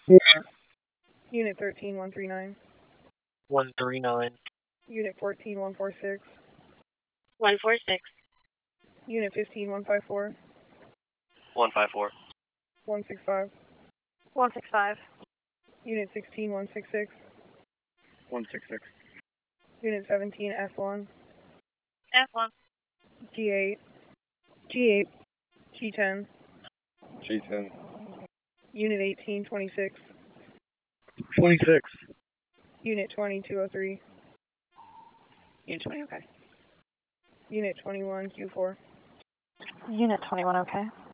Unit 13139. 139. Unit 14146. 146. Unit 15154. 154. 165. 165. Unit 16166. 166. Unit 17 F1. F1. G8. G8. G10. G10. Unit 1826. 26. Unit 2203. Unit 20, okay. Unit 21 Q4. Unit 21, okay.